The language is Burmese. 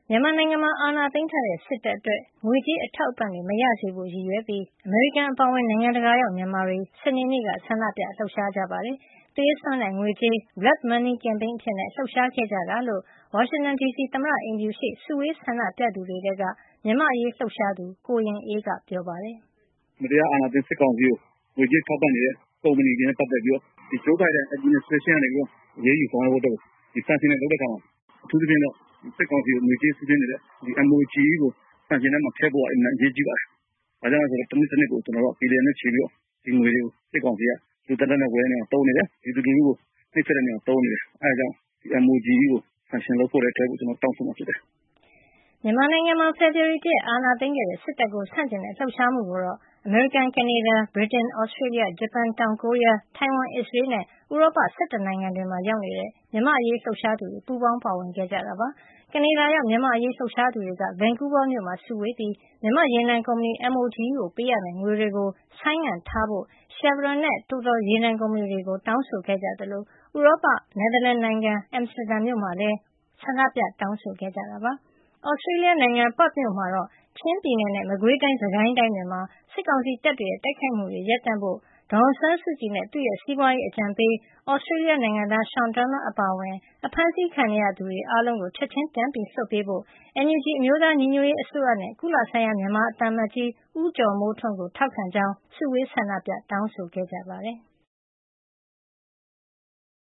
မြန်မာနိုင်ငံမှာအာဏာသိမ်းထားတဲ့စစ်တပ်အတွက်ငွေကြေးအထောက်အပံ့တွေမရစေဖို့ရည်ရွယ်ပြီးအမေရိကန်အပါအဝင်နိုင်ငံတကာရောက်မြန်မာတွေစနေနေ့ကဆန္ဒပြလှုပ်ရှားကြပါတယ်။သွေးစွန်းတဲ့ငွေကြေး Blood Money Campaign အဖြစ်နဲ့လှုပ်ရှားခဲ့ကြတာလို့ဝါရှင်တန်ဒီစီသမ္မတအိမ်ဖြူရှိစုဝေးဆန္ဒပြသူတွေထဲကမြန်မာ့အရေးလှုပ်ရှားသူကိုရင်အေးကပြောပါတယ်။မတရားအာဏာသိမ်းစစ်ကောင်စီကိုငွေကြေးထောက်ပံ့နေတဲ့ကုမ္ပဏီတွေနဲ့ပတ်သက်ပြီးတော့ဒီ Joe Biden administration ကနေပြီးတော့အရေးယူဆောင်ရွက်ဖို့ဒီ sanction နဲ့လုပ်တဲ့အခါမှာအထူးသဖြင့်တော့စစ်ကောင်စီကိုငွေကြေးစုပေးနေတဲ့ဒီ MOGE ကို sanction ထဲမှာထည့်ဖို့အင်မတန်အရေးကြီးပါတယ်။ဒါကြောင့်ဆိုတော့တနည်းစနစ်ကိုကျွန်တော်တို့ပြည်နယ်နဲ့ချီပြီးတော့ဒီငွေတွေကိုစစ်ကောင်စီကလူတက်တဲ့ဝယ်နေအောင်တုံးနေတယ်။ဒီလူမျိုးကိုသိတဲ့နေအောင်တုံးနေတယ်။အဲဒါကြောင့်ဒီ MOGE ကို sanction လုပ်ဖို့လည်းထည့်ဖို့ကျွန်တော်တောင်းဆိုမှာဖြစ်တယ်။မြန်မာနိုင်ငံမှာဖေဖော်ဝါရီလအာဏာသိမ်းခဲ့တဲ့စစ်တပ်ကိုဆန့်ကျင်တဲ့လှုပ်ရှားမှုကိုတော့အမေရိကန်၊ကနေဒါ၊ဗြိတိန်၊သြစတြေးလျ၊ဂျပန်၊တောင်ကိုရီးယား၊ထိုင်ဝမ်၊အစ္စရေးနဲ့ဥရောပ11နိုင်ငံတွေမှာရောက်နေတဲ့မြန်မာ့အရေးလှုပ်ရှားသူတွေပူးပေါင်းပါဝင်ခဲ့ကြတာပါ။ကနေဒါရောက်မြန်မာ့အရေးလှုပ်ရှားသူတွေက Vancouver မြို့မှာစုဝေးပြီးမြန်မာ့ရေနံကုမ္ပဏီ MOGE ကိုပေးအပ်မယ့်ငွေတွေကိုဆိုင်းငံ့ထားဖို့ Chevron နဲ့ Total ရေနံကုမ္ပဏီတွေကိုတောင်းဆိုခဲ့ကြသလိုဥရောပနယ်သာလန်နိုင်ငံ Amsterdam မြို့မှာလည်းဆန္ဒပြတောင်းဆိုခဲ့ကြတာပါ။ သြစတြေးလျနိုင်ငံ Perth မြို့မှာတော့ချင်းပြည်နယ်နဲ့မကွေးတိုင်းစစ်ကိုင်းတိုင်းတွေမှာစစ်ကောင်စီတပ်တွေရဲ့တိုက်ခိုက်မှုတွေရပ်တန့်ဖို့ဒေါ်အောင်ဆန်းစုကြည်နဲ့သူ့ရဲ့စီးပွားရေးအကြံပေးသြစတြေးလျနိုင်ငံသား Sean Turnell အပါအဝင်အဖမ်းဆီးခံနေရသူတွေအားလုံးကိုချက်ချင်းပြန်လွှတ်ပေးဖို့ NUG အမျိုးသားညီညွတ်ရေးအစိုးရနဲ့ကုလဆိုင်ရာမြန်မာသံအမတ်ကြီးဦးကျော်မိုးထွန်းကိုထောက်ခံကြောင်းစုဝေးဆန္ဒပြတောင်းဆိုခဲ့ကြပါတယ်။